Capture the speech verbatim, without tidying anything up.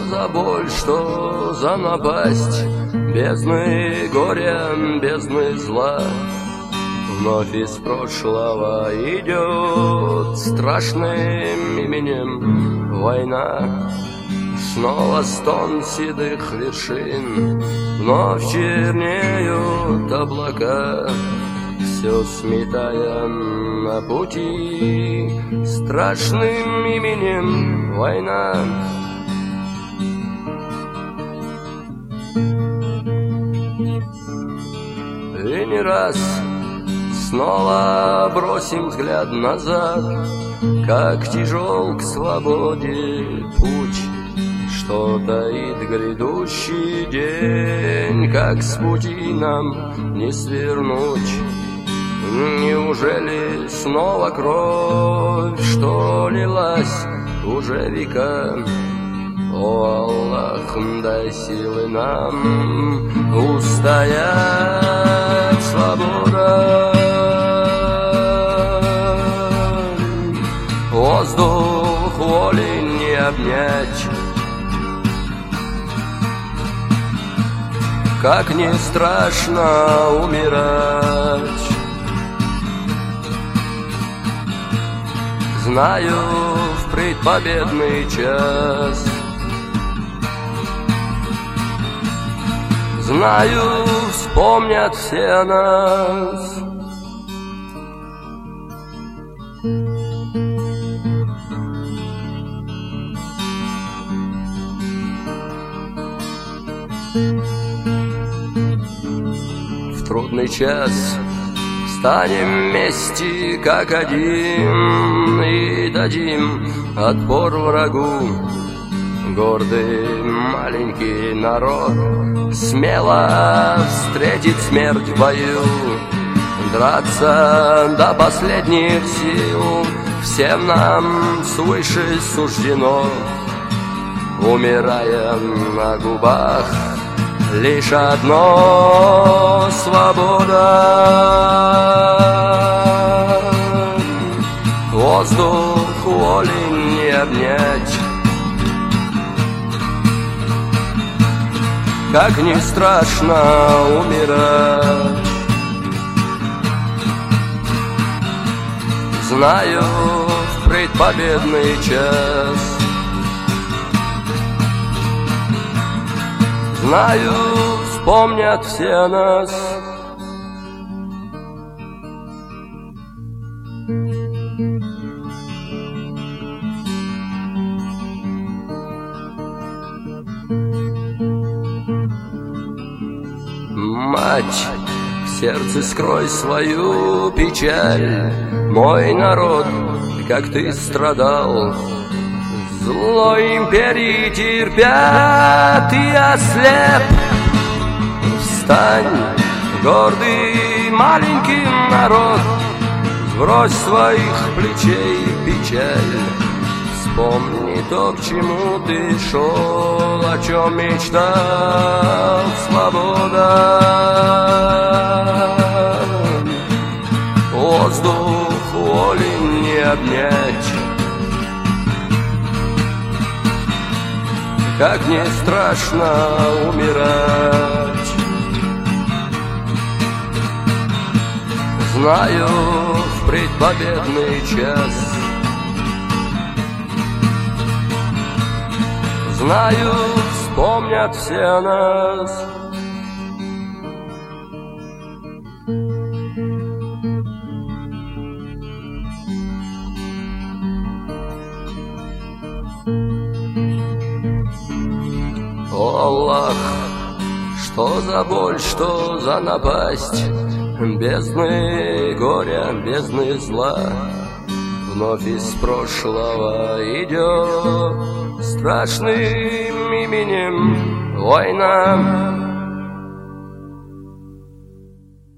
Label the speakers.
Speaker 1: за боль, что за напасть? Бездны горя, бездны зла. Вновь из прошлого идет страшным именем война. Снова стон седых вершин, вновь чернеют облака, все сметая на пути страшным именем война. И не раз снова бросим взгляд назад, как тяжел к свободе путь, что таит грядущий день, как с пути нам не свернуть. Неужели снова кровь, что лилась уже века? О, Аллах, дай силы нам устоять, свобода. Воздух воли не обнять, как не страшно умирать. Знаю в предпобедный час, знаю, вспомнят все нас. В трудный час станем вместе как один и дадим отпор врагу. Гордый маленький народ смело встретит смерть в бою. Драться до последних сил всем нам свыше суждено. Умирая на губах лишь одно — свобода. Воздух воли не обнять, как не страшно умирать. Знаю в предпобедный час, знаю, вспомнят все нас. Мать, в сердце скрой свою печаль. Мой народ, как ты страдал, злой империи терпя, ты ослеп. Встань, гордый маленький народ, сбрось своих плечей печаль. Вспомни то, к чему ты шел, о чем мечтал, свобода. Воздух воли не обнять, как не страшно умирать. Знаю в предпобедный час, знаю, вспомнят все нас. О, Аллах, что за боль, что за напасть? Бездны горя, бездны зла. Вновь из прошлого идет страшным именем война.